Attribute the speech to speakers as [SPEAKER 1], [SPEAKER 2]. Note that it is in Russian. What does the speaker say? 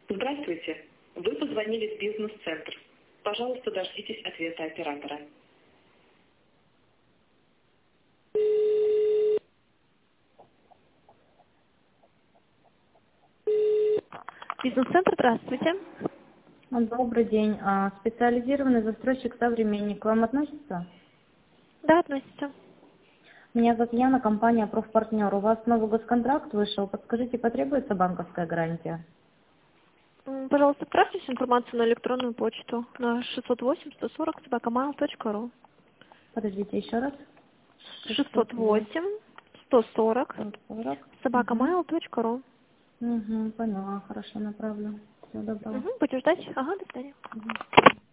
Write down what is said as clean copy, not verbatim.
[SPEAKER 1] Здравствуйте. Вы позвонили в бизнес-центр. Пожалуйста, дождитесь ответа оператора. Бизнес-центр, здравствуйте.
[SPEAKER 2] Добрый день. Специализированный застройщик «Современник» к вам относится?
[SPEAKER 1] Да, относится.
[SPEAKER 2] Меня зовут Яна, компания «Профпартнер». У вас новый госконтракт вышел. Подскажите, потребуется банковская гарантия?
[SPEAKER 1] Пожалуйста, отправьте всю информацию на электронную почту на 608-140-собакамайл.ру.
[SPEAKER 2] Подождите еще раз.
[SPEAKER 1] 608-140
[SPEAKER 2] Угу.
[SPEAKER 1] собакамайл.ру.
[SPEAKER 2] Угу, поняла. Хорошо, направлю. Всего доброго.
[SPEAKER 1] Будем ждать. Ага, до свидания.
[SPEAKER 2] Мгм.